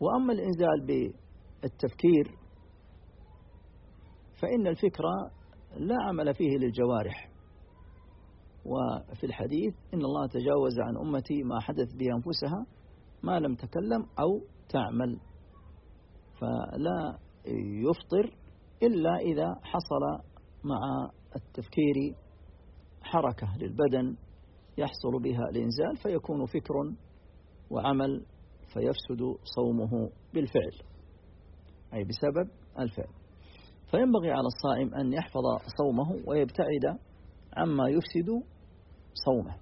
وأما الإنزال بالتفكير فإن الفكر لا عمل فيه للجوارح، وفي الحديث إن الله تجاوز عن أمتي ما حدث به أنفسها ما لم تكلم أو تعمل، فلا يفطر إلا إذا حصل مع التفكير حركة للبدن يحصل بها الإنزال فيكون فكر وعمل فيفسد صومه بالفعل، أي بسبب الفعل. فينبغي على الصائم أن يحفظ صومه ويبتعد عما يفسد صومه.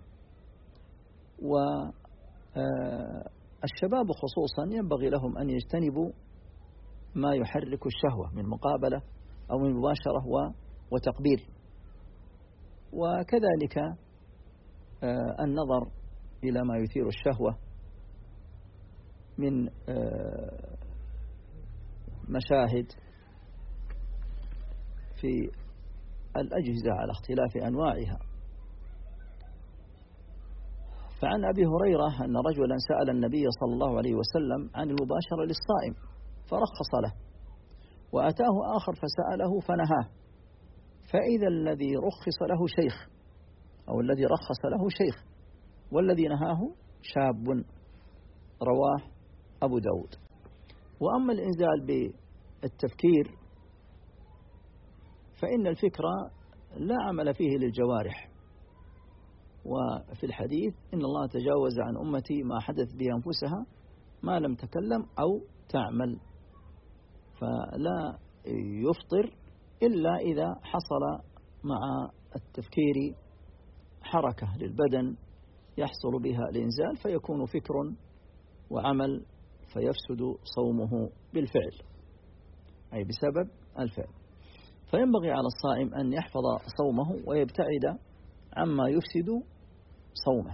والشباب خصوصا ينبغي لهم أن يجتنبوا ما يحرك الشهوة من مقابلة أو من مباشرة وتقبيل، وكذلك النظر إلى ما يثير الشهوة من مشاهد في الأجهزة على اختلاف أنواعها. فعن أبي هريرة أن رجلا سأل النبي صلى الله عليه وسلم عن المباشرة للصائم فرخص له، وأتاه آخر فسأله فنهاه، فإذا الذي رخص له شيخ أو الذي رخص له شيخ والذي نهاه شاب، رواه أبو داود. وأما الإنزال بالتفكير فإن الفكر لا عمل فيه للجوارح، وفي الحديث إن الله تجاوز عن أمتي ما حدث به أنفسها ما لم تكلم أو تعمل، فلا يفطر إلا إذا حصل مع التفكير حركة للبدن يحصل بها الإنزال فيكون فكر وعمل فيفسد صومه بالفعل، أي بسبب الفعل. فينبغي على الصائم أن يحفظ صومه ويبتعد عما يفسد صومه.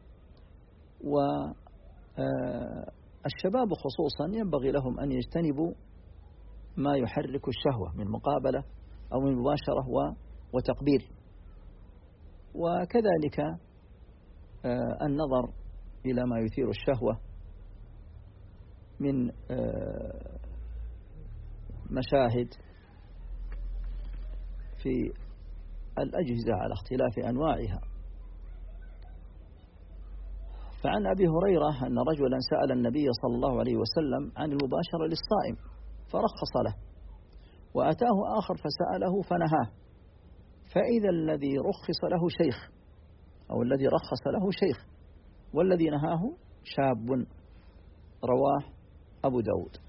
والشباب خصوصا ينبغي لهم أن يجتنبوا ما يحرك الشهوة من مقابلة أو من مباشرة وتقبيل، وكذلك النظر إلى ما يثير الشهوة من مشاهد في الأجهزة على اختلاف أنواعها. فعن أبي هريرة أن رجلا سأل النبي صلى الله عليه وسلم عن المباشرة للصائم فرخص له، وأتاه آخر فسأله فنهاه، فإذا الذي رخص له شيخ أو الذي رخص له شيخ والذي نهاه شاب، رواه أبو داود.